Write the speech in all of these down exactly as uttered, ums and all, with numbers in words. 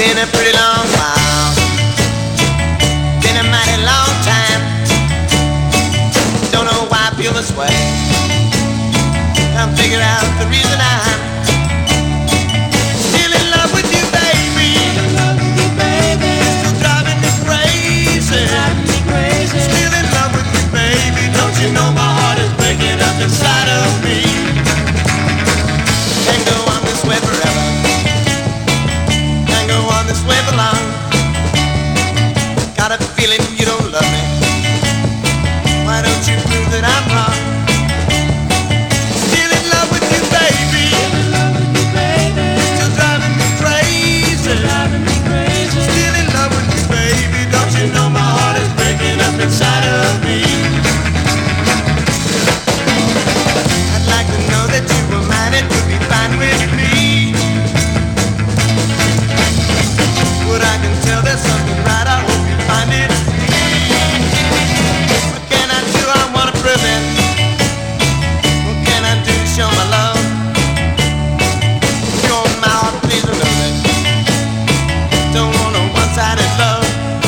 Been a pretty long while, been a mighty long time. Don't know why I feel this way. Can't figure out the reason I'm still in love with you, baby. Still driving me crazy. Still in love with you, baby. Don't you know my heart is breaking up inside of me? Can't go on this way forever. Can't go on this way for long. Got a feeling you don't love me. Why don't you prove that I'm wrong? Still in love with you, baby. Still driving me crazy. Still in love with you, baby. Don't you know my heart is breaking up inside of me? I'd like to know that you were mine. It would be fine with me. But I can tell there's something right. I hope you find it. What can I do? I wanna prove it. What can I do to show my love? You're my heart, please remember it. Don't want no one-sided love.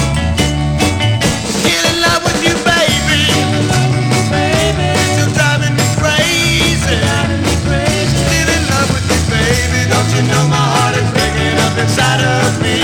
Still in love with you, baby. Still driving me crazy. Still in love with you, baby. Don't you know my heart is breaking up inside of me?